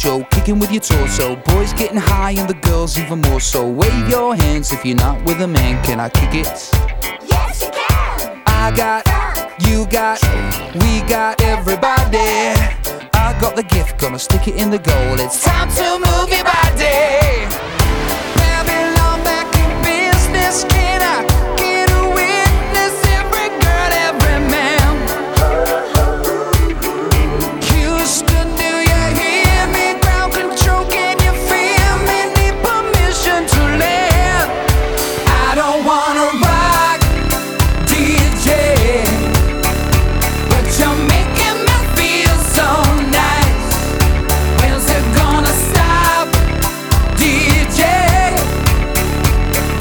show, kicking with your torso. Boys getting high and the girls even more so. Wave your hands if you're not with a man. Can I kick it? Yes, you can. I got, you got, we got everybody. I got the gift, gonna stick it in the goal. It's time to move your body.